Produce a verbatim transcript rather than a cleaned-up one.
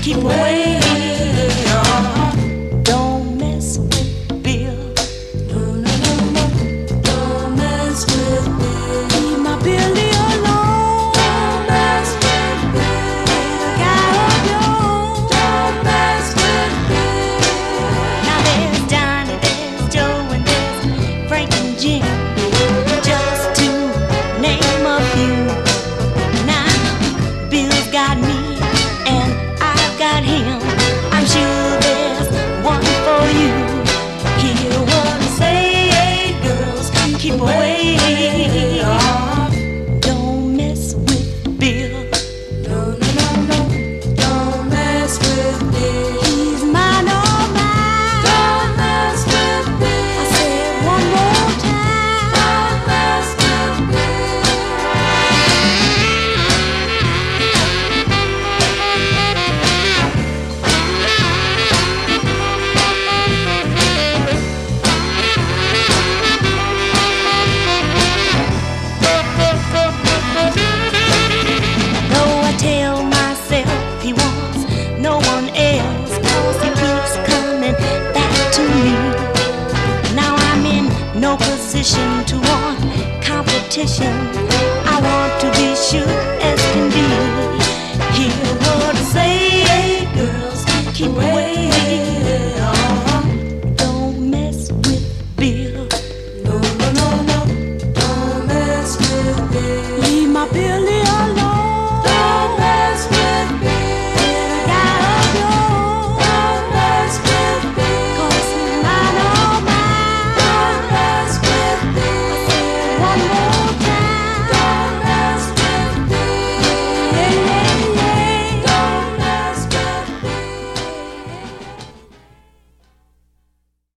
keep away. Don't mess with Bill. No, no, no, no. Don't mess with Bill. Leave my Billy alone. Don't mess with Bill. The guy of yours. Don't mess with Bill. Now there's Johnny, there's Joe, and there's Frank and Jim, just to name a few. Now Bill's got me and I've got him. I'm sure there's one for you. Hear what I say, girls, keep away. Don't mess with Bill. No, no, no, no. Don't mess with Bill. He's mine, oh mine. Don't mess with Bill. I said one more time. Don't mess with Bill. Though I tell myself he wants no one else, 'cause he keeps coming back to me. Now I'm in no position to want competition. I want to be sure